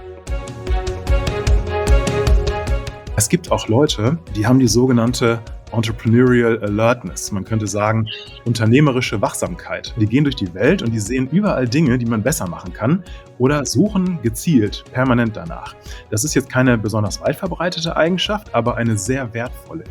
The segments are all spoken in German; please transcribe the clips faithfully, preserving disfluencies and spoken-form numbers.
Es gibt auch Leute, die haben die sogenannte Entrepreneurial Alertness. Man könnte sagen, unternehmerische Wachsamkeit. Die gehen durch die Welt und die sehen überall Dinge, die man besser machen kann oder suchen gezielt permanent danach. Das ist jetzt keine besonders weit verbreitete Eigenschaft, aber eine sehr wertvolle.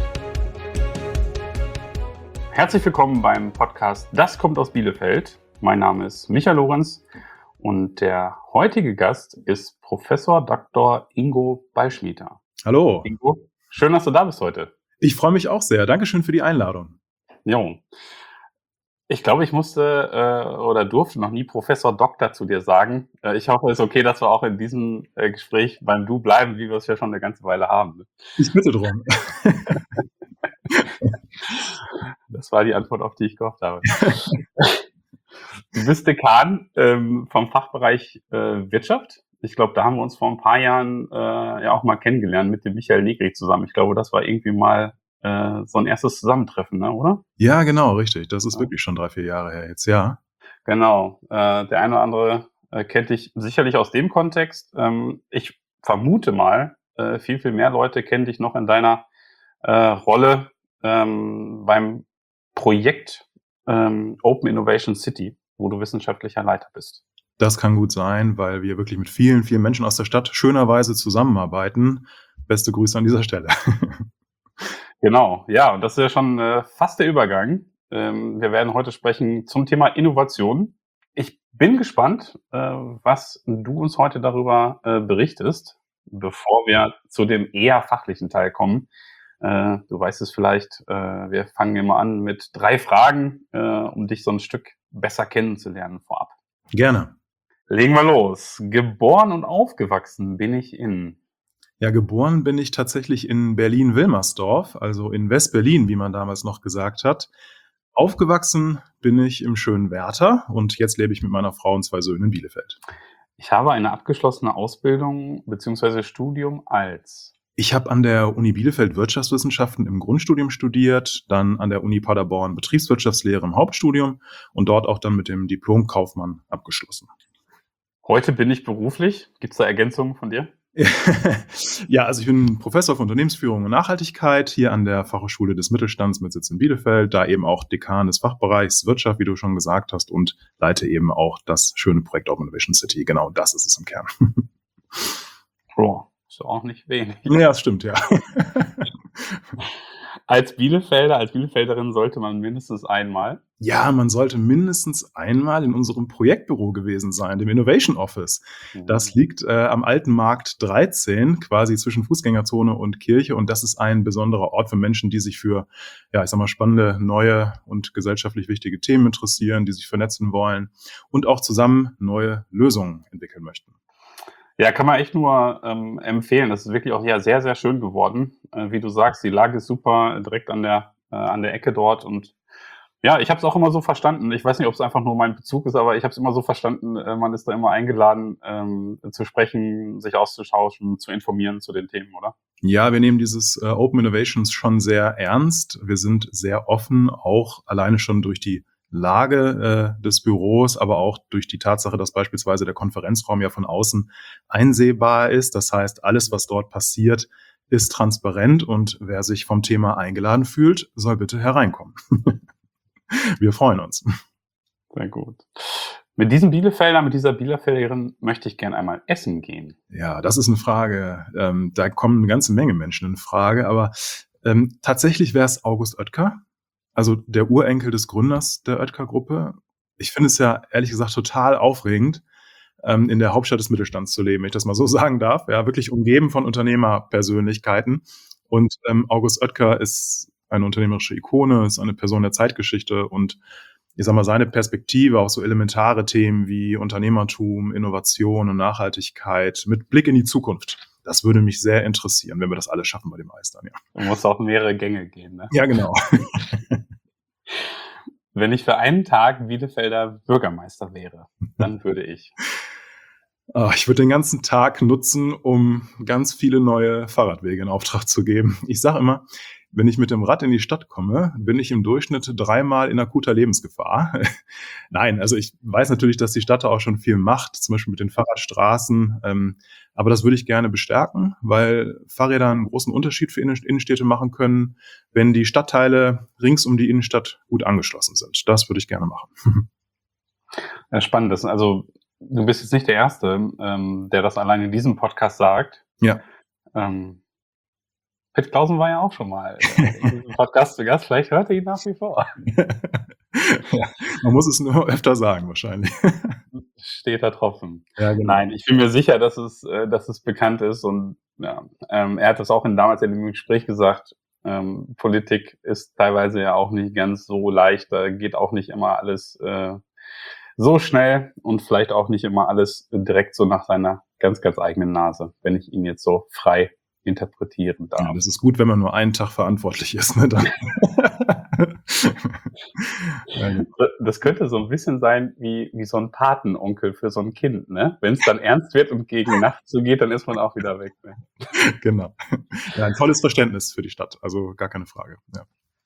Herzlich willkommen beim Podcast Das kommt aus Bielefeld. Mein Name ist Michael Lorenz und der heutige Gast ist Professor Doktor Ingo Ballschmieder. Hallo. Ingo, schön, dass du da bist heute. Ich freue mich auch sehr. Dankeschön für die Einladung. Jo. Ich glaube, ich musste äh, oder durfte noch nie Professor Doktor zu dir sagen. Äh, ich hoffe, es ist okay, dass wir auch in diesem äh, Gespräch beim Du bleiben, wie wir es ja schon eine ganze Weile haben. Ich bitte drum. Das war die Antwort, auf die ich gehofft habe. Du bist Dekan ähm, vom Fachbereich äh, Wirtschaft. Ich glaube, da haben wir uns vor ein paar Jahren äh, ja auch mal kennengelernt mit dem Michael Negri zusammen. Ich glaube, das war irgendwie mal äh, so ein erstes Zusammentreffen, ne, oder? Ja, genau, richtig. Das ist Ja. wirklich schon drei, vier Jahre her jetzt, ja. Genau. Äh, der eine oder andere äh, kennt dich sicherlich aus dem Kontext. Ähm, ich vermute mal, äh, viel, viel mehr Leute kennen dich noch in deiner äh, Rolle ähm, beim Projekt ähm, Open Innovation City, wo du wissenschaftlicher Leiter bist. Das kann gut sein, weil wir wirklich mit vielen, vielen Menschen aus der Stadt schönerweise zusammenarbeiten. Beste Grüße an dieser Stelle. Genau, ja, und das ist ja schon äh, fast der Übergang. Ähm, wir werden heute sprechen zum Thema Innovation. Ich bin gespannt, äh, was du uns heute darüber äh, berichtest, bevor wir zu dem eher fachlichen Teil kommen. Äh, du weißt es vielleicht, äh, wir fangen immer an mit drei Fragen, äh, um dich so ein Stück besser kennenzulernen vorab. Gerne. Legen wir los. Geboren und aufgewachsen bin ich in... Ja, geboren bin ich tatsächlich in Berlin-Wilmersdorf, also in West-Berlin, wie man damals noch gesagt hat. Aufgewachsen bin ich im schönen Werther und jetzt lebe ich mit meiner Frau und zwei Söhnen in Bielefeld. Ich habe eine abgeschlossene Ausbildung bzw. Studium als... Ich habe an der Uni Bielefeld Wirtschaftswissenschaften im Grundstudium studiert, dann an der Uni Paderborn Betriebswirtschaftslehre im Hauptstudium und dort auch dann mit dem Diplom Kaufmann abgeschlossen. Heute bin ich beruflich. Gibt es da Ergänzungen von dir? Ja, also ich bin Professor für Unternehmensführung und Nachhaltigkeit hier an der Fachhochschule des Mittelstands mit Sitz in Bielefeld, da eben auch Dekan des Fachbereichs Wirtschaft, wie du schon gesagt hast, und leite eben auch das schöne Projekt Open Innovation City. Genau, das ist es im Kern. Oh, ist auch nicht wenig. Ja, das stimmt, ja. Als Bielefelder, als Bielefelderin sollte man mindestens einmal... Ja, man sollte mindestens einmal in unserem Projektbüro gewesen sein, dem Innovation Office. Das liegt äh, am Alten Markt dreizehn, quasi zwischen Fußgängerzone und Kirche. Und das ist ein besonderer Ort für Menschen, die sich für, ja, ich sag mal, spannende, neue und gesellschaftlich wichtige Themen interessieren, die sich vernetzen wollen und auch zusammen neue Lösungen entwickeln möchten. Ja, kann man echt nur ähm, empfehlen. Das ist wirklich auch ja sehr, sehr schön geworden. Äh, wie du sagst, die Lage ist super, direkt an der, äh, an der Ecke dort. Und ja, ich habe es auch immer so verstanden. Ich weiß nicht, ob es einfach nur mein Bezug ist, aber ich habe es immer so verstanden, äh, man ist da immer eingeladen, ähm, zu sprechen, sich auszutauschen, zu informieren zu den Themen, oder? Ja, wir nehmen dieses äh, Open Innovations schon sehr ernst. Wir sind sehr offen, auch alleine schon durch die Lage äh, des Büros, aber auch durch die Tatsache, dass beispielsweise der Konferenzraum ja von außen einsehbar ist. Das heißt, alles, was dort passiert, ist transparent und wer sich vom Thema eingeladen fühlt, soll bitte hereinkommen. Wir freuen uns. Sehr gut. Mit diesem Bielefelder, mit dieser Bielefelderin möchte ich gerne einmal essen gehen. Ja, das ist eine Frage. Ähm, da kommen eine ganze Menge Menschen in Frage, aber ähm, tatsächlich wäre es August Oetker. Also der Urenkel des Gründers der Oetker-Gruppe. Ich finde es ja ehrlich gesagt total aufregend, ähm, in der Hauptstadt des Mittelstands zu leben, wenn ich das mal so sagen darf. Ja, wirklich umgeben von Unternehmerpersönlichkeiten. Und ähm, August Oetker ist eine unternehmerische Ikone, ist eine Person der Zeitgeschichte und ich sag mal, seine Perspektive auf so elementare Themen wie Unternehmertum, Innovation und Nachhaltigkeit mit Blick in die Zukunft. Das würde mich sehr interessieren, wenn wir das alles schaffen bei dem Eis dann, ja. Du musst auch mehrere Gänge gehen, ne? Ja, genau. Wenn ich für einen Tag Bielefelder Bürgermeister wäre, dann würde ich... Ich würde den ganzen Tag nutzen, um ganz viele neue Fahrradwege in Auftrag zu geben. Ich sage immer, wenn ich mit dem Rad in die Stadt komme, bin ich im Durchschnitt dreimal in akuter Lebensgefahr. Nein, also ich weiß natürlich, dass die Stadt da auch schon viel macht, zum Beispiel mit den Fahrradstraßen. Ähm, aber das würde ich gerne bestärken, weil Fahrräder einen großen Unterschied für Innen- Innenstädte machen können, wenn die Stadtteile rings um die Innenstadt gut angeschlossen sind. Das würde ich gerne machen. Ja, spannend. Das, also du bist jetzt nicht der Erste, ähm, der das allein in diesem Podcast sagt. Ja. Ähm, Pitt Clausen war ja auch schon mal äh, in diesem Podcast zu Gast. Vielleicht hört er ihn nach wie vor. Ja, man muss es nur öfter sagen, wahrscheinlich. Steht da Tropfen. Ja, genau. Nein, ich bin mir sicher, dass es, äh, dass es bekannt ist. Und ja, ähm, er hat das auch in, damals in dem Gespräch gesagt. Ähm, Politik ist teilweise ja auch nicht ganz so leicht. Da geht auch nicht immer alles äh, so schnell und vielleicht auch nicht immer alles direkt so nach seiner ganz, ganz eigenen Nase, wenn ich ihn jetzt so frei interpretieren darf. Ja, das ist gut, wenn man nur einen Tag verantwortlich ist. Ne, dann. Das könnte so ein bisschen sein wie, wie so ein Patenonkel für so ein Kind. Ne? Wenn es dann ernst wird und gegen Nacht zugeht, dann ist man auch wieder weg. Ne? Genau. Ja, ein tolles Verständnis für die Stadt, also gar keine Frage. Ja.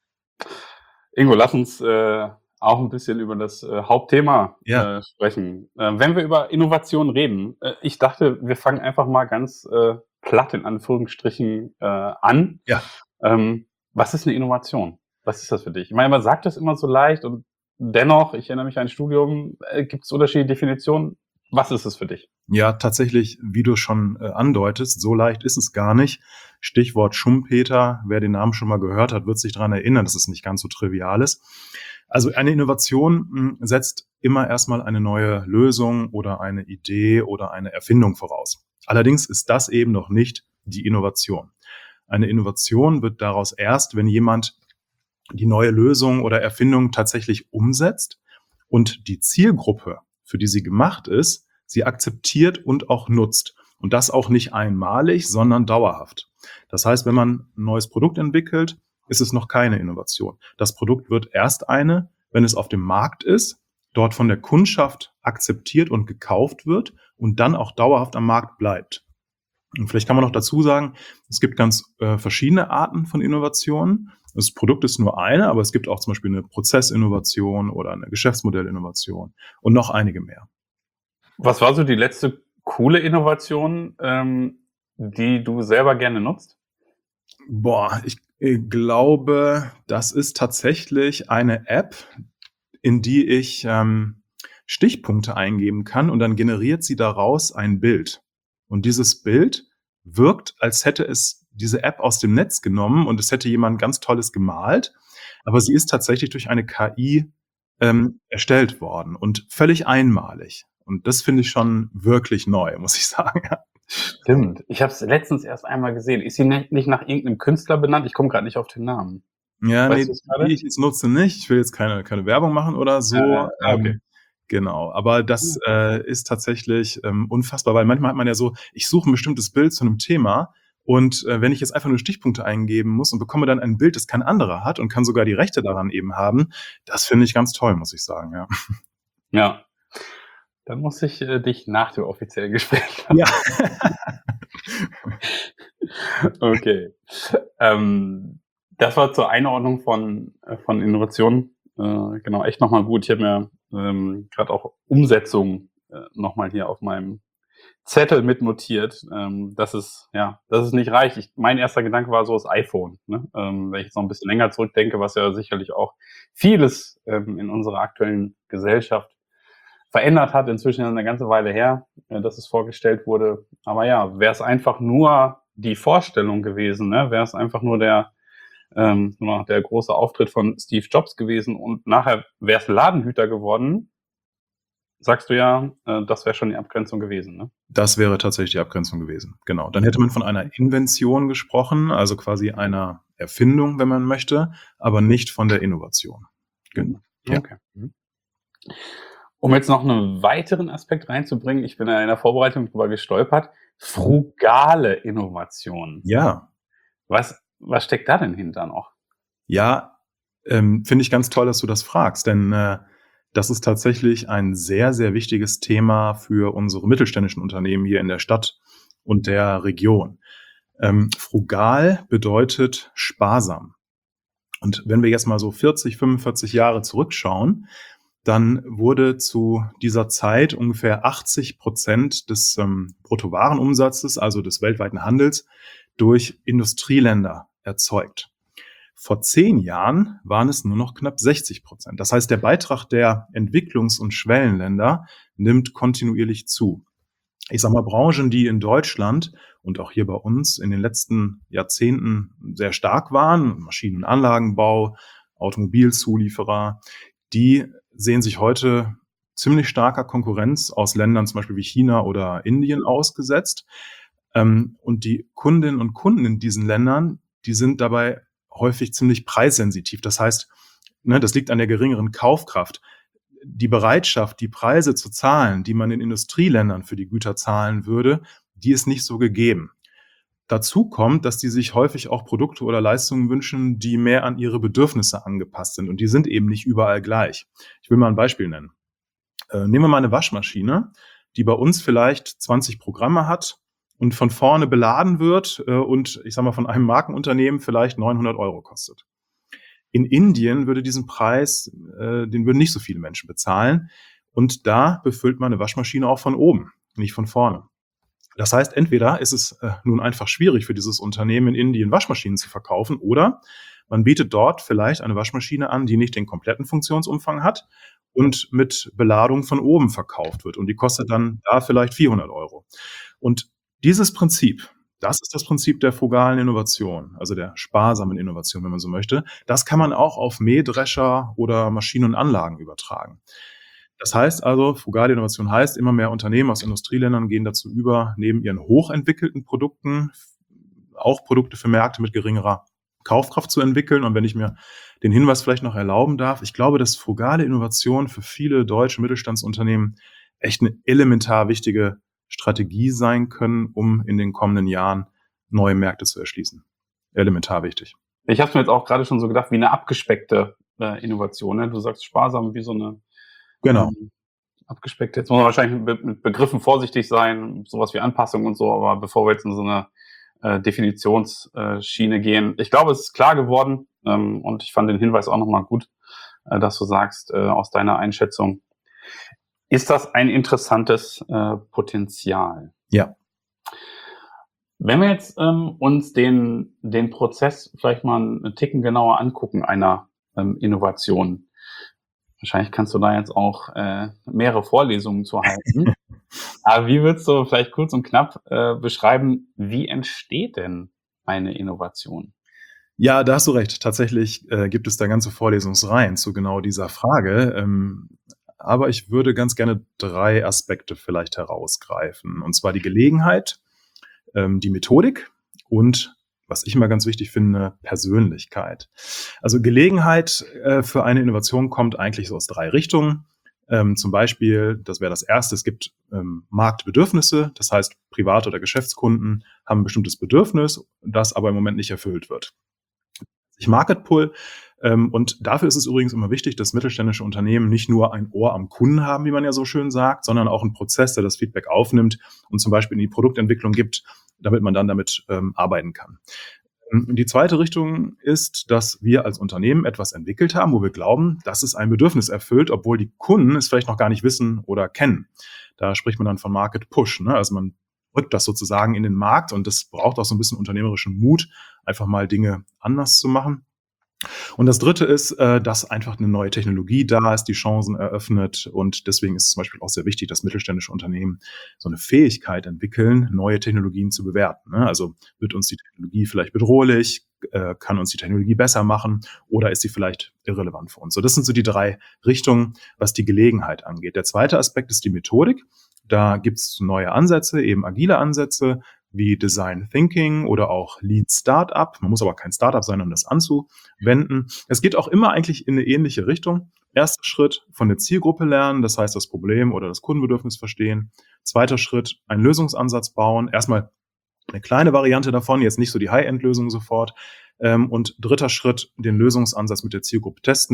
Ingo, lass uns äh, auch ein bisschen über das äh, Hauptthema Ja. äh, sprechen. Äh, wenn wir über Innovation reden, äh, ich dachte, wir fangen einfach mal ganz äh, platt in Anführungsstrichen äh, an. Ja. Ähm, was ist eine Innovation? Was ist das für dich? Ich meine, man sagt das immer so leicht und dennoch, ich erinnere mich an ein Studium, äh, gibt es unterschiedliche Definitionen. Was ist es für dich? Ja, tatsächlich, wie du schon äh, andeutest, so leicht ist es gar nicht. Stichwort Schumpeter, wer den Namen schon mal gehört hat, wird sich daran erinnern, dass es nicht ganz so trivial ist. Also eine Innovation mh, setzt immer erstmal eine neue Lösung oder eine Idee oder eine Erfindung voraus. Allerdings ist das eben noch nicht die Innovation. Eine Innovation wird daraus erst, wenn jemand die neue Lösung oder Erfindung tatsächlich umsetzt und die Zielgruppe, für die sie gemacht ist, sie akzeptiert und auch nutzt. Und das auch nicht einmalig, sondern dauerhaft. Das heißt, wenn man ein neues Produkt entwickelt, ist es noch keine Innovation. Das Produkt wird erst eine, wenn es auf dem Markt ist, dort von der Kundschaft akzeptiert und gekauft wird und dann auch dauerhaft am Markt bleibt. Und vielleicht kann man noch dazu sagen, es gibt ganz äh, verschiedene Arten von Innovationen. Das Produkt ist nur eine, aber es gibt auch zum Beispiel eine Prozessinnovation oder eine Geschäftsmodellinnovation und noch einige mehr. Was war so die letzte coole Innovation, ähm, die du selber gerne nutzt? Boah, ich äh, glaube, das ist tatsächlich eine App, in die ich ähm, Stichpunkte eingeben kann und dann generiert sie daraus ein Bild. Und dieses Bild wirkt, als hätte es diese App aus dem Netz genommen und es hätte jemand ganz Tolles gemalt, aber sie ist tatsächlich durch eine K I ähm, erstellt worden und völlig einmalig. Und das finde ich schon wirklich neu, muss ich sagen. Stimmt. Ich habe es letztens erst einmal gesehen. Ist sie nicht nach irgendeinem Künstler benannt? Ich komme gerade nicht auf den Namen. Ja, Weißt nee, du's gerade? die ich jetzt nutze nicht. Ich will jetzt keine, keine Werbung machen oder so. Ja, ja. Ah, okay. Ähm, genau, aber das äh, ist tatsächlich ähm, unfassbar, weil manchmal hat man ja so, ich suche ein bestimmtes Bild zu einem Thema und äh, wenn ich jetzt einfach nur Stichpunkte eingeben muss und bekomme dann ein Bild, das kein anderer hat und kann sogar die Rechte daran eben haben, das finde ich ganz toll, muss ich sagen, ja. Ja. Dann muss ich äh, dich nach dem offiziellen Gespräch. Ja. Okay. Ähm, das war zur Einordnung von, äh, von Innovationen. Äh, genau, echt nochmal gut. Ich habe mir ähm, gerade auch Umsetzung äh, nochmal hier auf meinem Zettel mitnotiert, ähm, dass es, ja, dass es nicht reicht. Ich, mein erster Gedanke war so das iPhone. Ne? Ähm, wenn ich jetzt noch ein bisschen länger zurückdenke, was ja sicherlich auch vieles ähm, in unserer aktuellen Gesellschaft verändert hat. Inzwischen eine ganze Weile her, äh, dass es vorgestellt wurde. Aber ja, wäre es einfach nur die Vorstellung gewesen, ne? Wäre es einfach nur der, ähm, der große Auftritt von Steve Jobs gewesen und nachher wäre es Ladenhüter geworden, sagst du ja, äh, das wäre schon die Abgrenzung gewesen, ne? Das wäre tatsächlich die Abgrenzung gewesen, genau. Dann hätte man von einer Invention gesprochen, also quasi einer Erfindung, wenn man möchte, aber nicht von der Innovation. Genau. Ja. Okay. Mhm. Um jetzt noch einen weiteren Aspekt reinzubringen, ich bin ja in der Vorbereitung drüber gestolpert, frugale Innovation. Ja. Was, was steckt da denn hinter noch? Ja, ähm, finde ich ganz toll, dass du das fragst, denn äh, das ist tatsächlich ein sehr, sehr wichtiges Thema für unsere mittelständischen Unternehmen hier in der Stadt und der Region. Ähm, frugal bedeutet sparsam. Und wenn wir jetzt mal so vierzig, fünfundvierzig Jahre zurückschauen, dann wurde zu dieser Zeit ungefähr achtzig Prozent des ähm, Bruttowarenumsatzes, also des weltweiten Handels, durch Industrieländer erzeugt. Vor zehn Jahren waren es nur noch knapp sechzig Prozent. Das heißt, der Beitrag der Entwicklungs- und Schwellenländer nimmt kontinuierlich zu. Ich sage mal, Branchen, die in Deutschland und auch hier bei uns in den letzten Jahrzehnten sehr stark waren, Maschinen- und Anlagenbau, Automobilzulieferer, die sehen sich heute ziemlich starker Konkurrenz aus Ländern zum Beispiel wie China oder Indien ausgesetzt. Ähm, und die Kundinnen und Kunden in diesen Ländern, die sind dabei häufig ziemlich preissensitiv. Das heißt, ne, das liegt an der geringeren Kaufkraft. Die Bereitschaft, die Preise zu zahlen, die man in Industrieländern für die Güter zahlen würde, die ist nicht so gegeben. Dazu kommt, dass die sich häufig auch Produkte oder Leistungen wünschen, die mehr an ihre Bedürfnisse angepasst sind. Und die sind eben nicht überall gleich. Ich will mal ein Beispiel nennen. Äh, nehmen wir mal eine Waschmaschine, die bei uns vielleicht zwanzig Programme hat und von vorne beladen wird äh, und ich sage mal von einem Markenunternehmen vielleicht neunhundert Euro kostet. In Indien würde diesen Preis, äh, den würden nicht so viele Menschen bezahlen. Und da befüllt man eine Waschmaschine auch von oben, nicht von vorne. Das heißt, entweder ist es äh, nun einfach schwierig für dieses Unternehmen in Indien Waschmaschinen zu verkaufen oder man bietet dort vielleicht eine Waschmaschine an, die nicht den kompletten Funktionsumfang hat und mit Beladung von oben verkauft wird. Und die kostet dann da vielleicht vierhundert Euro. Und dieses Prinzip, das ist das Prinzip der frugalen Innovation, also der sparsamen Innovation, wenn man so möchte. Das kann man auch auf Mähdrescher oder Maschinen und Anlagen übertragen. Das heißt also, frugale Innovation heißt, immer mehr Unternehmen aus Industrieländern gehen dazu über, neben ihren hochentwickelten Produkten auch Produkte für Märkte mit geringerer Kaufkraft zu entwickeln. Und wenn ich mir den Hinweis vielleicht noch erlauben darf, ich glaube, dass frugale Innovation für viele deutsche Mittelstandsunternehmen echt eine elementar wichtige Strategie sein können, um in den kommenden Jahren neue Märkte zu erschließen. Elementar wichtig. Ich habe mir jetzt auch gerade schon so gedacht, wie eine abgespeckte äh, Innovation. Ne? Du sagst sparsam, wie so eine Genau. ähm, abgespeckte. Jetzt muss man wahrscheinlich mit, mit Begriffen vorsichtig sein, sowas wie Anpassung und so, aber bevor wir jetzt in so eine äh, Definitionsschiene gehen, ich glaube, es ist klar geworden ähm, und ich fand den Hinweis auch nochmal gut, äh, dass du sagst, äh, aus deiner Einschätzung, ist das ein interessantes äh, Potenzial? Ja. Wenn wir jetzt ähm, uns den, den Prozess vielleicht mal einen Ticken genauer angucken, einer ähm, Innovation, wahrscheinlich kannst du da jetzt auch äh, mehrere Vorlesungen zu halten, aber wie würdest du vielleicht kurz und knapp äh, beschreiben, wie entsteht denn eine Innovation? Ja, da hast du recht. Tatsächlich äh, gibt es da ganze Vorlesungsreihen zu genau dieser Frage. Ähm, aber ich würde ganz gerne drei Aspekte vielleicht herausgreifen. Und zwar die Gelegenheit, ähm, die Methodik und, was ich immer ganz wichtig finde, Persönlichkeit. Also Gelegenheit äh, für eine Innovation kommt eigentlich so aus drei Richtungen. Ähm, zum Beispiel, das wäre das Erste, es gibt ähm, Marktbedürfnisse. Das heißt, Privat- oder Geschäftskunden haben ein bestimmtes Bedürfnis, das aber im Moment nicht erfüllt wird. Market Pull. Ähm, und dafür ist es übrigens immer wichtig, dass mittelständische Unternehmen nicht nur ein Ohr am Kunden haben, wie man ja so schön sagt, sondern auch einen Prozess, der das Feedback aufnimmt und zum Beispiel in die Produktentwicklung gibt, damit man dann damit ähm, arbeiten kann. Die zweite Richtung ist, dass wir als Unternehmen etwas entwickelt haben, wo wir glauben, dass es ein Bedürfnis erfüllt, obwohl die Kunden es vielleicht noch gar nicht wissen oder kennen. Da spricht man dann von Market Push. Ne? Also man rückt das sozusagen in den Markt und das braucht auch so ein bisschen unternehmerischen Mut, einfach mal Dinge anders zu machen. Und das Dritte ist, äh, dass einfach eine neue Technologie da ist, die Chancen eröffnet. Und deswegen ist es zum Beispiel auch sehr wichtig, dass mittelständische Unternehmen so eine Fähigkeit entwickeln, neue Technologien zu bewerten. Ne? Also wird uns die Technologie vielleicht bedrohlich, äh, kann uns die Technologie besser machen oder ist sie vielleicht irrelevant für uns? So, das sind so die drei Richtungen, was die Gelegenheit angeht. Der zweite Aspekt ist die Methodik. Da gibt's neue Ansätze, eben agile Ansätze, wie Design Thinking oder auch Lean Startup. Man muss aber kein Startup sein, um das anzuwenden. Es geht auch immer eigentlich in eine ähnliche Richtung. Erster Schritt, von der Zielgruppe lernen, das heißt das Problem oder das Kundenbedürfnis verstehen. Zweiter Schritt, einen Lösungsansatz bauen. Erstmal eine kleine Variante davon, jetzt nicht so die High-End-Lösung sofort. Und dritter Schritt, den Lösungsansatz mit der Zielgruppe testen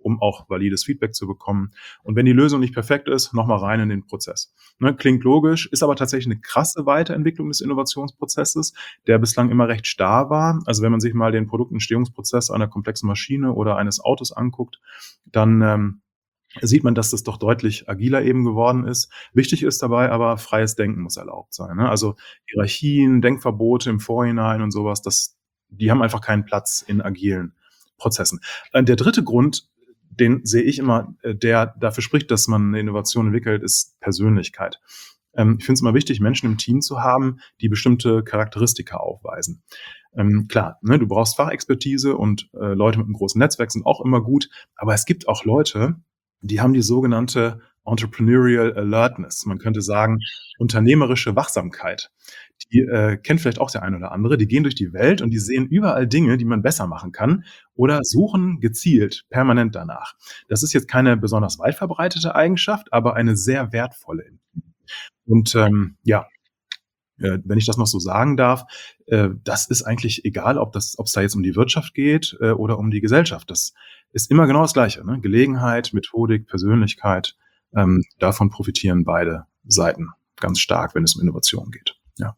um auch valides Feedback zu bekommen. Und wenn die Lösung nicht perfekt ist, nochmal rein in den Prozess. Ne, klingt logisch, ist aber tatsächlich eine krasse Weiterentwicklung des Innovationsprozesses, der bislang immer recht starr war. Also wenn man sich mal den Produktentstehungsprozess einer komplexen Maschine oder eines Autos anguckt, dann ähm, sieht man, dass das doch deutlich agiler eben geworden ist. Wichtig ist dabei aber, freies Denken muss erlaubt sein. Ne? Also Hierarchien, Denkverbote im Vorhinein und sowas, das, die haben einfach keinen Platz in agilen Prozessen. Äh, Der dritte Grund, den sehe ich immer, äh, der dafür spricht, dass man eine Innovation entwickelt, ist Persönlichkeit. Ähm, Ich finde es immer wichtig, Menschen im Team zu haben, die bestimmte Charakteristika aufweisen. Ähm, klar, ne, du brauchst Fachexpertise und äh, Leute mit einem großen Netzwerk sind auch immer gut, aber es gibt auch Leute, die haben die sogenannte Entrepreneurial Alertness. Man könnte sagen, unternehmerische Wachsamkeit. Die äh, kennt vielleicht auch der ein oder andere. Die gehen durch die Welt und die sehen überall Dinge, die man besser machen kann oder suchen gezielt permanent danach. Das ist jetzt keine besonders weit verbreitete Eigenschaft, aber eine sehr wertvolle. Und ähm, ja, äh, wenn ich das noch so sagen darf, äh, das ist eigentlich egal, ob das, ob es da jetzt um die Wirtschaft geht äh, oder um die Gesellschaft. Das ist immer genau das Gleiche. Ne? Gelegenheit, Methodik, Persönlichkeit, ähm, davon profitieren beide Seiten ganz stark, wenn es um Innovation geht. Ja.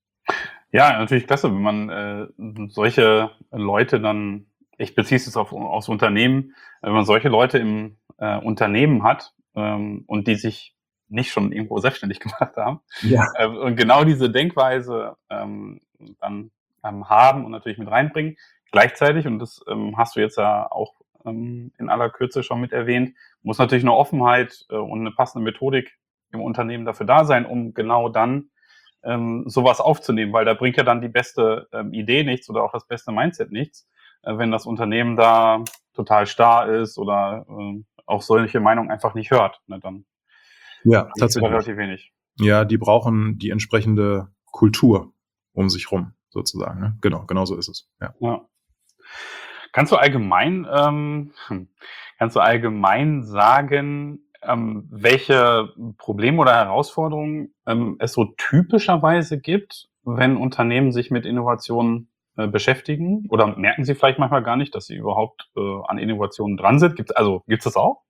Ja, natürlich klasse, wenn man äh, solche Leute dann, ich beziehe es jetzt auf, aufs Unternehmen, wenn man solche Leute im äh, Unternehmen hat ähm, und die sich nicht schon irgendwo selbstständig gemacht haben Ja. äh, und genau diese Denkweise ähm, dann ähm, haben und natürlich mit reinbringen. Gleichzeitig, und das ähm, hast du jetzt ja auch ähm, in aller Kürze schon mit erwähnt, muss natürlich eine Offenheit äh, und eine passende Methodik im Unternehmen dafür da sein, um genau dann ähm, sowas aufzunehmen, weil da bringt ja dann die beste ähm, Idee nichts oder auch das beste Mindset nichts, äh, wenn das Unternehmen da total starr ist oder äh, auch solche Meinungen einfach nicht hört. Ne, dann Ja, bringt es tatsächlich. relativ wenig. Ja, die brauchen die entsprechende Kultur um sich rum, sozusagen. Ne? Genau, genau so ist es. Ja. Ja. Kannst du allgemein, ähm, kannst du allgemein sagen, ähm, welche Probleme oder Herausforderungen ähm, es so typischerweise gibt, wenn Unternehmen sich mit Innovationen äh, beschäftigen? Oder merken sie vielleicht manchmal gar nicht, dass sie überhaupt äh, an Innovationen dran sind? Gibt's, also gibt's das auch?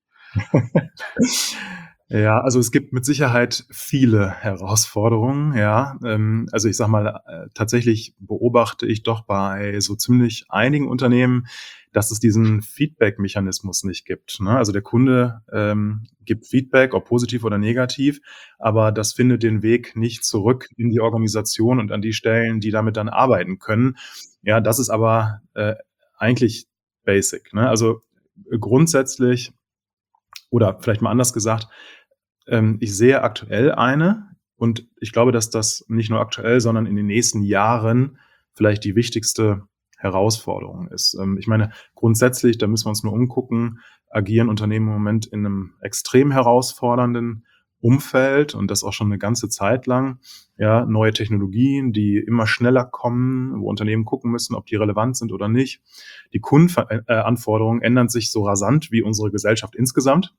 Ja, also es gibt mit Sicherheit viele Herausforderungen, ja. Ähm, also ich sage mal, äh, tatsächlich beobachte ich doch bei so ziemlich einigen Unternehmen, dass es diesen Feedback-Mechanismus nicht gibt. Ne? Also der Kunde ähm, gibt Feedback, ob positiv oder negativ, aber das findet den Weg nicht zurück in die Organisation und an die Stellen, die damit dann arbeiten können. Ja, das ist aber äh, eigentlich basic. Ne? Also äh, grundsätzlich, oder vielleicht mal anders gesagt, ähm, ich sehe aktuell eine und ich glaube, dass das nicht nur aktuell, sondern in den nächsten Jahren vielleicht die wichtigste Herausforderung ist. Ähm, ich meine, grundsätzlich, da müssen wir uns nur umgucken, agieren Unternehmen im Moment in einem extrem herausfordernden Umfeld und das auch schon eine ganze Zeit lang. Ja, neue Technologien, die immer schneller kommen, wo Unternehmen gucken müssen, ob die relevant sind oder nicht. Die Kundenanforderungen ändern sich so rasant wie unsere Gesellschaft insgesamt.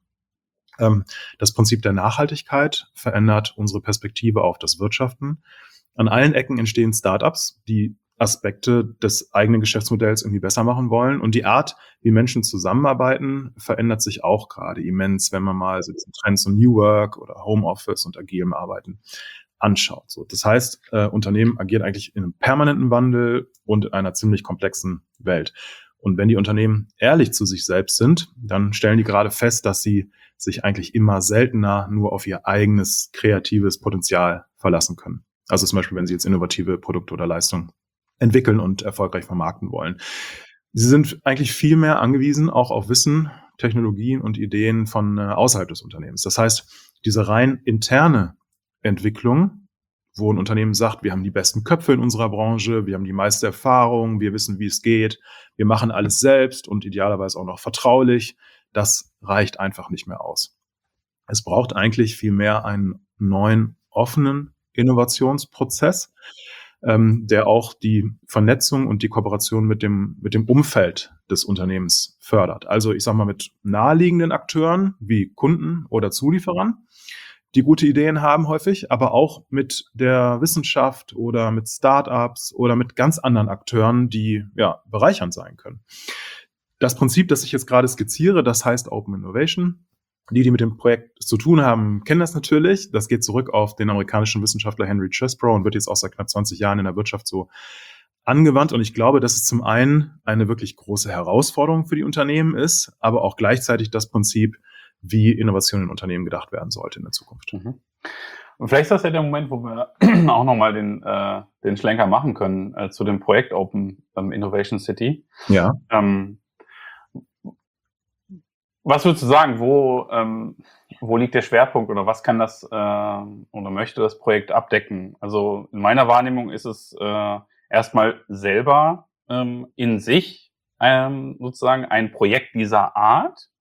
Das Prinzip der Nachhaltigkeit verändert unsere Perspektive auf das Wirtschaften. An allen Ecken entstehen Startups, die Aspekte des eigenen Geschäftsmodells irgendwie besser machen wollen. Und die Art, wie Menschen zusammenarbeiten, verändert sich auch gerade immens, wenn man mal so Trends zu New Work oder Homeoffice und agilem Arbeiten anschaut. So, das heißt, äh, Unternehmen agieren eigentlich in einem permanenten Wandel und in einer ziemlich komplexen Welt. Und wenn die Unternehmen ehrlich zu sich selbst sind, dann stellen die gerade fest, dass sie sich eigentlich immer seltener nur auf ihr eigenes kreatives Potenzial verlassen können. Also zum Beispiel, wenn sie jetzt innovative Produkte oder Leistungen entwickeln und erfolgreich vermarkten wollen. Sie sind eigentlich viel mehr angewiesen auch auf Wissen, Technologien und Ideen von äh, außerhalb des Unternehmens. Das heißt, diese rein interne Entwicklung, wo ein Unternehmen sagt, wir haben die besten Köpfe in unserer Branche, wir haben die meiste Erfahrung, wir wissen, wie es geht, wir machen alles selbst und idealerweise auch noch vertraulich, das reicht einfach nicht mehr aus. Es braucht eigentlich viel mehr einen neuen, offenen Innovationsprozess, ähm, der auch die Vernetzung und die Kooperation mit dem, mit dem Umfeld des Unternehmens fördert. Also ich sage mal mit naheliegenden Akteuren wie Kunden oder Zulieferern, die gute Ideen haben häufig, aber auch mit der Wissenschaft oder mit Startups oder mit ganz anderen Akteuren, die ja bereichernd sein können. das Prinzip, das ich jetzt gerade skizziere, das heißt Open Innovation. Die, die mit dem Projekt zu tun haben, kennen das natürlich. Das geht zurück auf den amerikanischen Wissenschaftler Henry Chesbrough und wird jetzt auch seit knapp zwanzig Jahren in der Wirtschaft so angewandt. Und ich glaube, dass es zum einen eine wirklich große Herausforderung für die Unternehmen ist, aber auch gleichzeitig das Prinzip, wie Innovation in Unternehmen gedacht werden sollte in der Zukunft. Mhm. Und vielleicht ist das ja der Moment, wo wir auch nochmal den, äh, den Schlenker machen können äh, zu dem Projekt Open ähm, Innovation City. Ja. Ähm, was würdest du sagen, wo, ähm, wo liegt der Schwerpunkt oder was kann das äh, oder möchte das Projekt abdecken? Also in meiner Wahrnehmung ist es äh, erstmal selber ähm, in sich ähm, sozusagen ein Projekt dieser Art.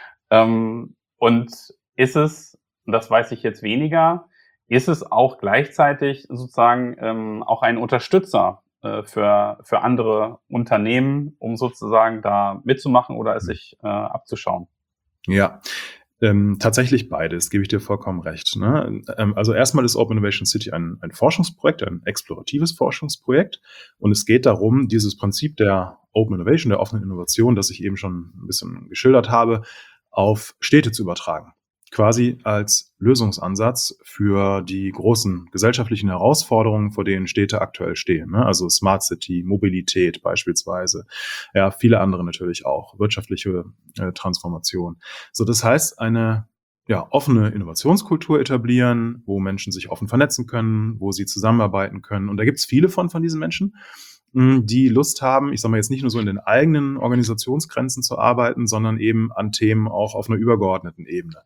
Ähm, und ist es, und das weiß ich jetzt weniger, ist es auch gleichzeitig sozusagen ähm, auch ein Unterstützer äh, für, für andere Unternehmen, um sozusagen da mitzumachen oder es sich äh, abzuschauen? Ja, ähm, tatsächlich beides, gebe ich dir vollkommen recht. Ne? Ähm, also erstmal ist Open Innovation City ein, ein Forschungsprojekt, ein exploratives Forschungsprojekt. Und es geht darum, dieses Prinzip der Open Innovation, der offenen Innovation, das ich eben schon ein bisschen geschildert habe, auf Städte zu übertragen. Quasi als Lösungsansatz für die großen gesellschaftlichen Herausforderungen, vor denen Städte aktuell stehen. Ne? Also Smart City, Mobilität beispielsweise, ja, viele andere natürlich auch, wirtschaftliche äh, Transformation. So, das heißt, eine ja, offene Innovationskultur etablieren, wo Menschen sich offen vernetzen können, wo sie zusammenarbeiten können. Und da gibt es viele von, von diesen Menschen, die Lust haben, ich sage mal jetzt nicht nur so in den eigenen Organisationsgrenzen zu arbeiten, sondern eben an Themen auch auf einer übergeordneten Ebene.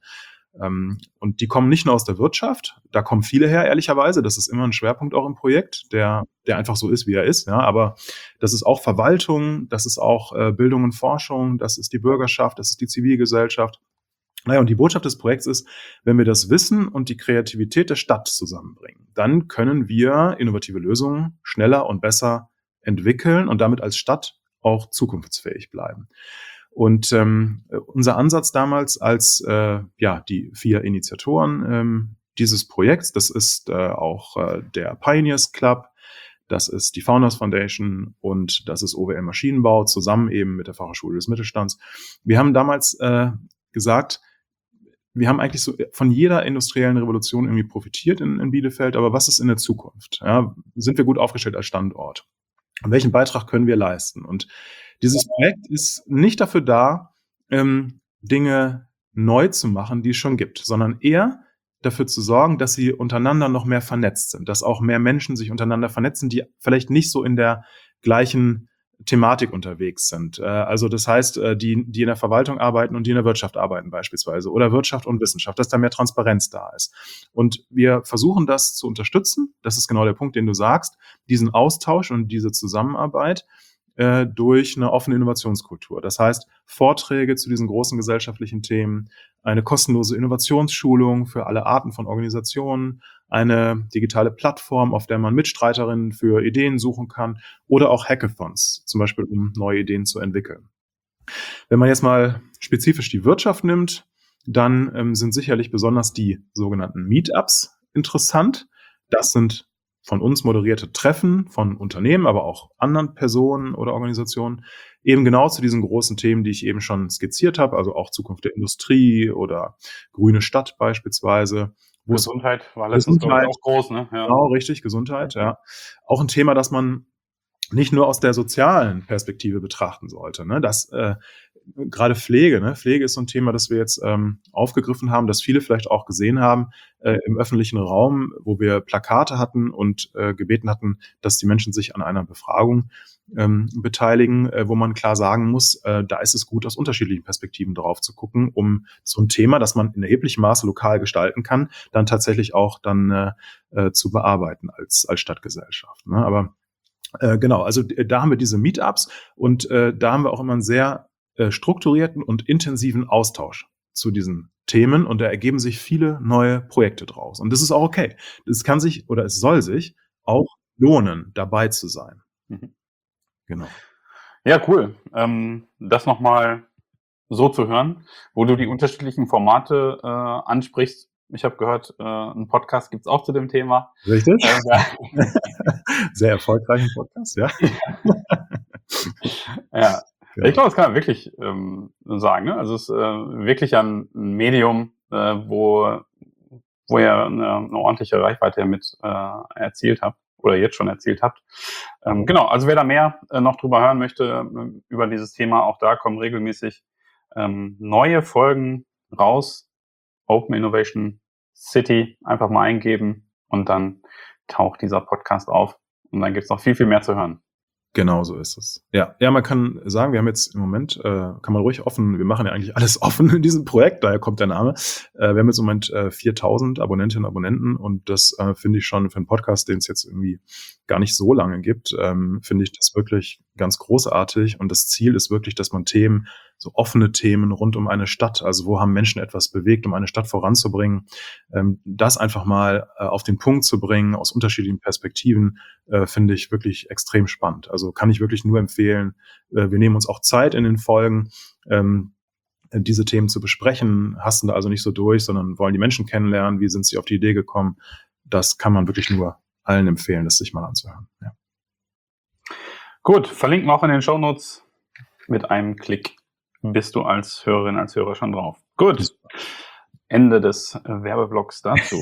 Und die kommen nicht nur aus der Wirtschaft, da kommen viele her, ehrlicherweise. Das ist immer ein Schwerpunkt auch im Projekt, der, der einfach so ist, wie er ist. Ja, aber das ist auch Verwaltung, das ist auch äh, Bildung und Forschung, das ist die Bürgerschaft, das ist die Zivilgesellschaft. Naja, und die Botschaft des Projekts ist, wenn wir das Wissen und die Kreativität der Stadt zusammenbringen, dann können wir innovative Lösungen schneller und besser entwickeln und damit als Stadt auch zukunftsfähig bleiben. Und ähm, unser Ansatz damals als äh, ja die vier Initiatoren ähm, dieses Projekts, das ist äh, auch äh, der Pioneers Club, das ist die Founders Foundation und das ist O W M Maschinenbau, zusammen eben mit der Fachhochschule des Mittelstands. Wir haben damals äh, gesagt, wir haben eigentlich so von jeder industriellen Revolution irgendwie profitiert in, in Bielefeld, aber was ist in der Zukunft? Ja, sind wir gut aufgestellt als Standort? Und welchen Beitrag können wir leisten? Und dieses Projekt ist nicht dafür da, ähm, Dinge neu zu machen, die es schon gibt, sondern eher dafür zu sorgen, dass sie untereinander noch mehr vernetzt sind, dass auch mehr Menschen sich untereinander vernetzen, die vielleicht nicht so in der gleichen Thematik unterwegs sind. Äh, also das heißt, äh, die, die in der Verwaltung arbeiten und die in der Wirtschaft arbeiten beispielsweise oder Wirtschaft und Wissenschaft, dass da mehr Transparenz da ist. Und wir versuchen das zu unterstützen. Das ist genau der Punkt, den du sagst, diesen Austausch und diese Zusammenarbeit äh, durch eine offene Innovationskultur. Das heißt, Vorträge zu diesen großen gesellschaftlichen Themen, eine kostenlose Innovationsschulung für alle Arten von Organisationen, eine digitale Plattform, auf der man Mitstreiterinnen für Ideen suchen kann oder auch Hackathons, zum Beispiel um neue Ideen zu entwickeln. Wenn man jetzt mal spezifisch die Wirtschaft nimmt, dann ähm, sind sicherlich besonders die sogenannten Meetups interessant. Das sind von uns moderierte Treffen von Unternehmen, aber auch anderen Personen oder Organisationen, eben genau zu diesen großen Themen, die ich eben schon skizziert habe, also auch Zukunft der Industrie oder grüne Stadt beispielsweise. Gesundheit war letztens Gesundheit, auch groß, ne? Ja. Genau, richtig, Gesundheit, ja. Auch ein Thema, das man nicht nur aus der sozialen Perspektive betrachten sollte. Ne? Das äh, gerade Pflege, ne? Pflege ist so ein Thema, das wir jetzt ähm, aufgegriffen haben, das viele vielleicht auch gesehen haben äh, im öffentlichen Raum, wo wir Plakate hatten und äh, gebeten hatten, dass die Menschen sich an einer Befragung ähm, beteiligen, äh, wo man klar sagen muss, äh, da ist es gut, aus unterschiedlichen Perspektiven drauf zu gucken, um so ein Thema, das man in erheblichem Maße lokal gestalten kann, dann tatsächlich auch dann äh, äh, zu bearbeiten als als Stadtgesellschaft. Ne? Aber äh, genau, also äh, da haben wir diese Meetups und äh, da haben wir auch immer einen sehr äh, strukturierten und intensiven Austausch zu diesen Themen und da ergeben sich viele neue Projekte draus. Und das ist auch okay. Es kann sich oder es soll sich auch lohnen, dabei zu sein. Mhm. Genau. Ja, cool. Ähm, das nochmal so zu hören, wo du die unterschiedlichen Formate äh, ansprichst. Ich habe gehört, äh, einen Podcast gibt's auch zu dem Thema. Richtig? Äh, ja. Sehr erfolgreichen Podcast, ja. Ja. Ja, ich glaube, das kann man wirklich ähm, sagen. Ne? Also es ist äh, wirklich ein Medium, äh, wo, wo ihr eine, eine ordentliche Reichweite mit äh, erzielt habt oder jetzt schon erzielt habt. Ähm, genau, also wer da mehr äh, noch drüber hören möchte, äh, über dieses Thema, auch da kommen regelmäßig ähm, neue Folgen raus. Open Innovation City einfach mal eingeben und dann taucht dieser Podcast auf. Und dann gibt es noch viel, viel mehr zu hören. Genau so ist es. Ja, ja, man kann sagen, wir haben jetzt im Moment, äh, kann man ruhig offen, wir machen ja eigentlich alles offen in diesem Projekt, daher kommt der Name. Äh, wir haben jetzt im Moment äh, viertausend Abonnentinnen und Abonnenten und das äh, finde ich schon für einen Podcast, den es jetzt irgendwie gar nicht so lange gibt, ähm, finde ich das wirklich ganz großartig und das Ziel ist wirklich, dass man Themen, so offene Themen rund um eine Stadt, also wo haben Menschen etwas bewegt, um eine Stadt voranzubringen, ähm, das einfach mal äh, auf den Punkt zu bringen, aus unterschiedlichen Perspektiven, äh, finde ich wirklich extrem spannend. Also kann ich wirklich nur empfehlen, äh, wir nehmen uns auch Zeit in den Folgen, ähm, diese Themen zu besprechen, hasten da also nicht so durch, sondern wollen die Menschen kennenlernen, wie sind sie auf die Idee gekommen. Das kann man wirklich nur allen empfehlen, das sich mal anzuhören. Ja. Gut, verlinken wir auch in den Shownotes. Mit einem Klick bist du als Hörerin, als Hörer schon drauf. Gut, Ende des Werbeblocks dazu.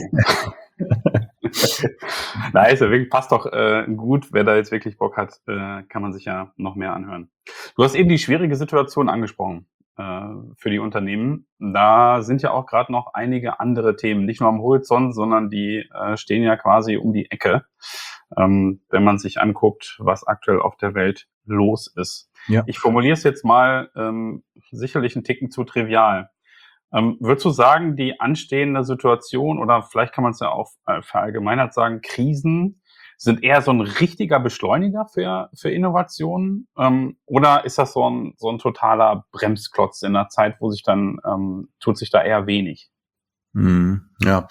Nice, wirklich passt doch äh, gut. Wer da jetzt wirklich Bock hat, äh, kann man sich ja noch mehr anhören. Du hast eben die schwierige Situation angesprochen äh, für die Unternehmen. Da sind ja auch gerade noch einige andere Themen, nicht nur am Horizont, sondern die äh, stehen ja quasi um die Ecke, ähm, wenn man sich anguckt, was aktuell auf der Welt los ist. Ja. Ich formuliere es jetzt mal ähm, sicherlich einen Ticken zu trivial. Ähm, würdest du sagen, die anstehende Situation oder vielleicht kann man es ja auch verallgemeinert sagen, Krisen sind eher so ein richtiger Beschleuniger für, für Innovationen? Ähm, oder ist das so ein, so ein totaler Bremsklotz in einer Zeit, wo sich dann, ähm, tut sich da eher wenig? Mm, ja,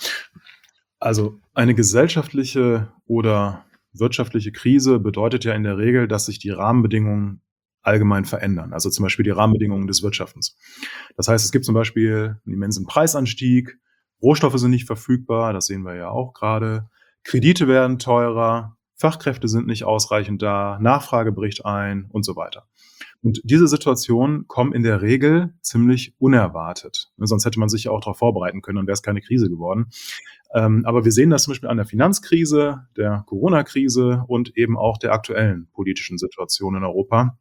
also eine gesellschaftliche oder wirtschaftliche Krise bedeutet ja in der Regel, dass sich die Rahmenbedingungen allgemein verändern. Also zum Beispiel die Rahmenbedingungen des Wirtschaftens. Das heißt, es gibt zum Beispiel einen immensen Preisanstieg, Rohstoffe sind nicht verfügbar, das sehen wir ja auch gerade, Kredite werden teurer, Fachkräfte sind nicht ausreichend da, Nachfrage bricht ein und so weiter. Und diese Situationen kommen in der Regel ziemlich unerwartet. Sonst hätte man sich ja auch darauf vorbereiten können, dann wäre es keine Krise geworden. Ähm, aber wir sehen das zum Beispiel an der Finanzkrise, der Corona-Krise und eben auch der aktuellen politischen Situation in Europa.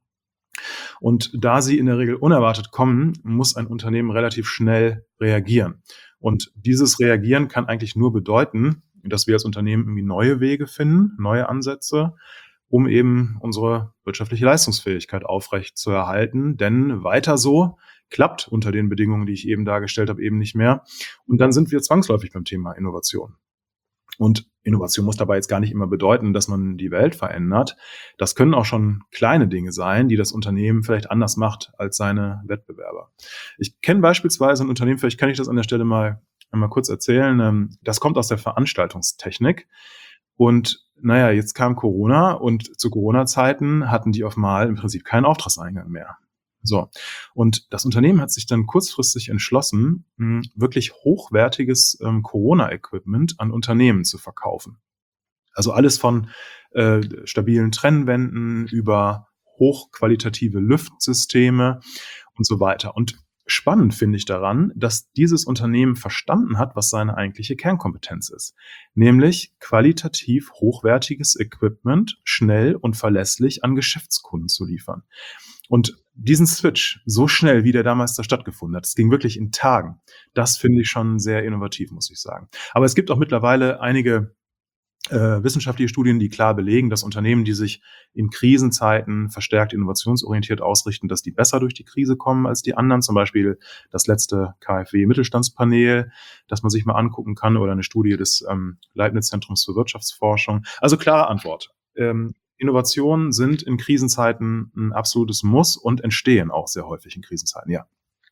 Und da sie in der Regel unerwartet kommen, muss ein Unternehmen relativ schnell reagieren. Und dieses Reagieren kann eigentlich nur bedeuten, dass wir als Unternehmen irgendwie neue Wege finden, neue Ansätze, um eben unsere wirtschaftliche Leistungsfähigkeit aufrecht zu erhalten. Denn weiter so klappt unter den Bedingungen, die ich eben dargestellt habe, eben nicht mehr. Und dann sind wir zwangsläufig beim Thema Innovation. Und Innovation muss dabei jetzt gar nicht immer bedeuten, dass man die Welt verändert. Das können auch schon kleine Dinge sein, die das Unternehmen vielleicht anders macht als seine Wettbewerber. Ich kenne beispielsweise ein Unternehmen, vielleicht kann ich das an der Stelle mal, mal kurz erzählen. Das kommt aus der Veranstaltungstechnik. Und naja, jetzt kam Corona und zu Corona-Zeiten hatten die auf Mal im Prinzip keinen Auftragseingang mehr. So. Und das Unternehmen hat sich dann kurzfristig entschlossen, wirklich hochwertiges ähm, Corona-Equipment an Unternehmen zu verkaufen. Also alles von äh, stabilen Trennwänden über hochqualitative Lüftsysteme und so weiter. Und spannend finde ich daran, dass dieses Unternehmen verstanden hat, was seine eigentliche Kernkompetenz ist. Nämlich qualitativ hochwertiges Equipment schnell und verlässlich an Geschäftskunden zu liefern. Und diesen Switch, so schnell, wie der damals da stattgefunden hat, es ging wirklich in Tagen, das finde ich schon sehr innovativ, muss ich sagen. Aber es gibt auch mittlerweile einige äh, wissenschaftliche Studien, die klar belegen, dass Unternehmen, die sich in Krisenzeiten verstärkt innovationsorientiert ausrichten, dass die besser durch die Krise kommen als die anderen. Zum Beispiel das letzte KfW-Mittelstandspanel, das man sich mal angucken kann, oder eine Studie des ähm, Leibniz-Zentrums für Wirtschaftsforschung. Also klare Antwort. Ähm, Innovationen sind in Krisenzeiten ein absolutes Muss und entstehen auch sehr häufig in Krisenzeiten, ja.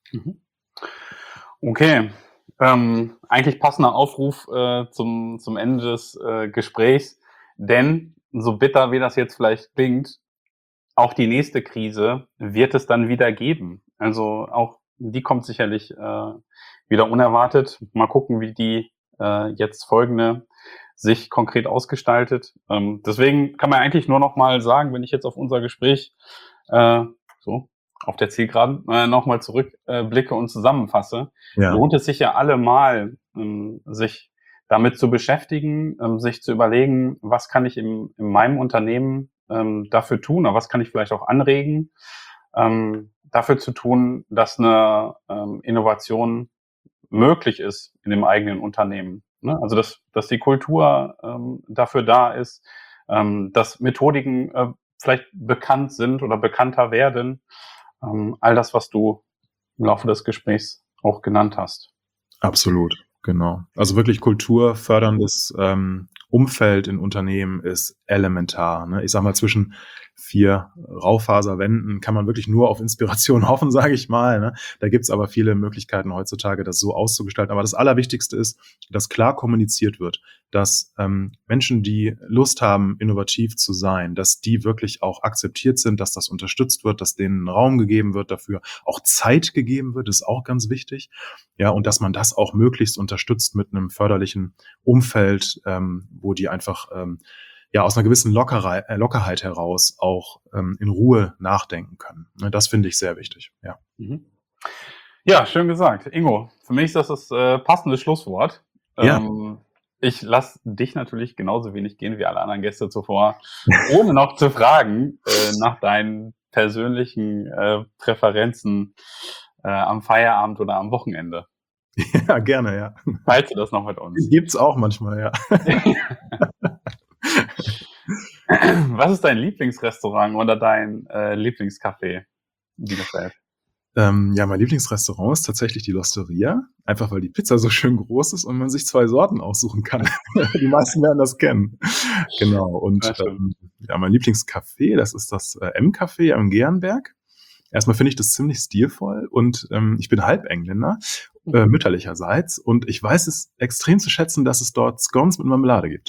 Okay, ähm, eigentlich passender Aufruf äh, zum, zum Ende des äh, Gesprächs, denn so bitter wie das jetzt vielleicht klingt, auch die nächste Krise wird es dann wieder geben. Also auch die kommt sicherlich äh, wieder unerwartet. Mal gucken, wie die äh, jetzt folgende sich konkret ausgestaltet. Ähm, deswegen kann man eigentlich nur noch mal sagen, wenn ich jetzt auf unser Gespräch äh, so auf der Zielgeraden äh, nochmal zurückblicke äh, und zusammenfasse, Ja. lohnt es sich ja allemal, ähm, sich damit zu beschäftigen, ähm, sich zu überlegen, was kann ich im, in meinem Unternehmen ähm, dafür tun, oder was kann ich vielleicht auch anregen, ähm, dafür zu tun, dass eine ähm, Innovation möglich ist in dem eigenen Unternehmen. Ne? Also dass, dass die Kultur ähm, dafür da ist, ähm, dass Methodiken äh, vielleicht bekannt sind oder bekannter werden. Ähm, all das, was du im Laufe des Gesprächs auch genannt hast. Absolut, genau. Also wirklich kulturförderndes ähm, Umfeld in Unternehmen ist elementar. Ne? Ich sag mal, zwischen vier Raufaserwänden kann man wirklich nur auf Inspiration hoffen, sage ich mal. Ne? Da gibt's aber viele Möglichkeiten heutzutage, das so auszugestalten. Aber das Allerwichtigste ist, dass klar kommuniziert wird, dass ähm, Menschen, die Lust haben, innovativ zu sein, dass die wirklich auch akzeptiert sind, dass das unterstützt wird, dass denen Raum gegeben wird dafür, auch Zeit gegeben wird, ist auch ganz wichtig. Ja, und dass man das auch möglichst unterstützt mit einem förderlichen Umfeld, ähm, wo die einfach ähm, ja aus einer gewissen Lockerei, äh, Lockerheit heraus auch ähm, in Ruhe nachdenken können. Ne, das finde ich sehr wichtig. Ja. Mhm. Ja, schön gesagt. Ingo, für mich ist das das äh, passende Schlusswort. Ja. Ähm, ich lasse dich natürlich genauso wenig gehen wie alle anderen Gäste zuvor, ohne noch zu fragen äh, nach deinen persönlichen äh, Präferenzen äh, am Feierabend oder am Wochenende. Ja, gerne, ja. Teilst du das noch mit uns? Gibt's auch manchmal, ja. Was ist dein Lieblingsrestaurant oder dein äh, Lieblingscafé in Bielefeld? Ähm, ja, mein Lieblingsrestaurant ist tatsächlich die L'Osteria, einfach weil die Pizza so schön groß ist und man sich zwei Sorten aussuchen kann. Die meisten werden das kennen. Genau. Und ähm, ja, mein Lieblingscafé, das ist das äh, M-Café am Gehrenberg. Erstmal finde ich das ziemlich stilvoll und ähm, ich bin halb Engländer, äh, mütterlicherseits, und ich weiß es extrem zu schätzen, dass es dort Scones mit Marmelade gibt.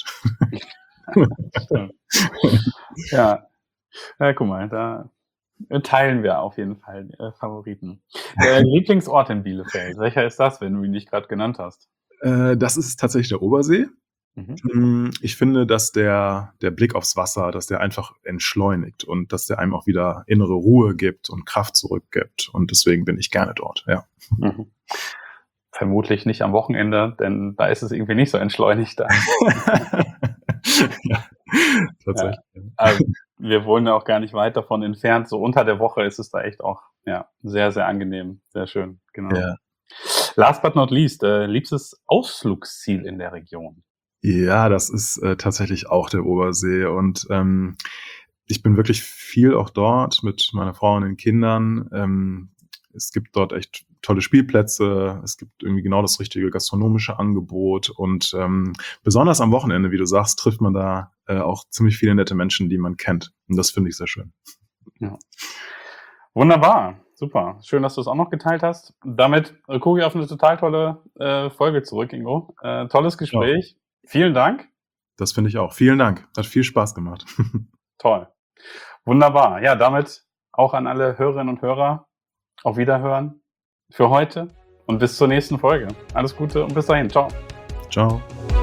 Ja. Ja, guck mal, da teilen wir auf jeden Fall äh, Favoriten. Der Lieblingsort in Bielefeld, welcher ist das, wenn du ihn nicht gerade genannt hast? Äh, das ist tatsächlich der Obersee. Mhm. Ich finde, dass der, der Blick aufs Wasser, dass der einfach entschleunigt und dass der einem auch wieder innere Ruhe gibt und Kraft zurückgibt. Und deswegen bin ich gerne dort, ja. Mhm. Vermutlich nicht am Wochenende, denn da ist es irgendwie nicht so entschleunigt. Da. Ja, tatsächlich. Ja. Also, wir wohnen ja auch gar nicht weit davon entfernt. So unter der Woche ist es da echt auch ja, sehr, sehr angenehm. Sehr schön, genau. Ja. Last but not least, äh, liebstes Ausflugsziel in der Region? Ja, das ist äh, tatsächlich auch der Obersee. Und ähm, ich bin wirklich viel auch dort mit meiner Frau und den Kindern. Ähm, es gibt dort echt tolle Spielplätze. Es gibt irgendwie genau das richtige gastronomische Angebot. Und ähm, besonders am Wochenende, wie du sagst, trifft man da äh, auch ziemlich viele nette Menschen, die man kennt. Und das finde ich sehr schön. Ja. Wunderbar. Super. Schön, dass du es auch noch geteilt hast. Damit äh, gucke ich auf eine total tolle äh, Folge zurück, Ingo. Äh, tolles Gespräch. Ja. Vielen Dank. Das finde ich auch. Vielen Dank. Hat viel Spaß gemacht. Toll. Wunderbar. Ja, damit auch an alle Hörerinnen und Hörer auf Wiederhören für heute und bis zur nächsten Folge. Alles Gute und bis dahin. Ciao. Ciao.